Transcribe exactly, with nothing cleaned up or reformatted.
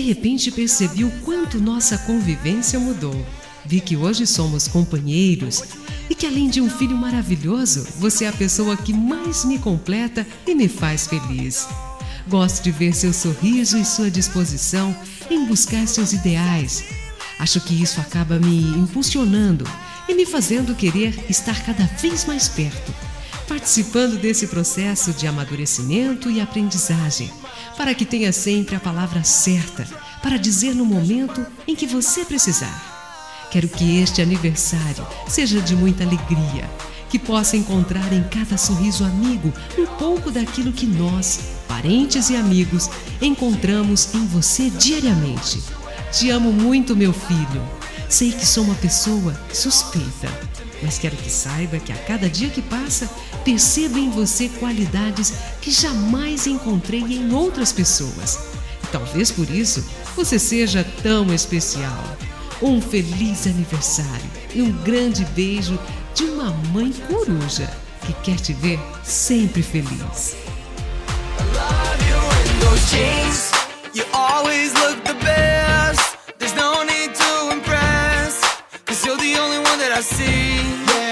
repente percebi o quanto nossa convivência mudou. Vi que hoje somos companheiros e que, além de um filho maravilhoso, você é a pessoa que mais me completa e me faz feliz. Gosto de ver seu sorriso e sua disposição em buscar seus ideais. Acho que isso acaba me impulsionando e me fazendo querer estar cada vez mais perto, participando desse processo de amadurecimento e aprendizagem, para que tenha sempre a palavra certa para dizer no momento em que você precisar. Quero que este aniversário seja de muita alegria, que possa encontrar em cada sorriso amigo um pouco daquilo que nós, parentes e amigos, encontramos em você diariamente. Te amo muito, meu filho. Sei que sou uma pessoa suspeita, mas quero que saiba que a cada dia que passa, percebo em você qualidades que jamais encontrei em outras pessoas. E talvez por isso você seja tão especial. Um feliz aniversário e um grande beijo de uma mãe coruja que quer te ver sempre feliz. I see. Yeah.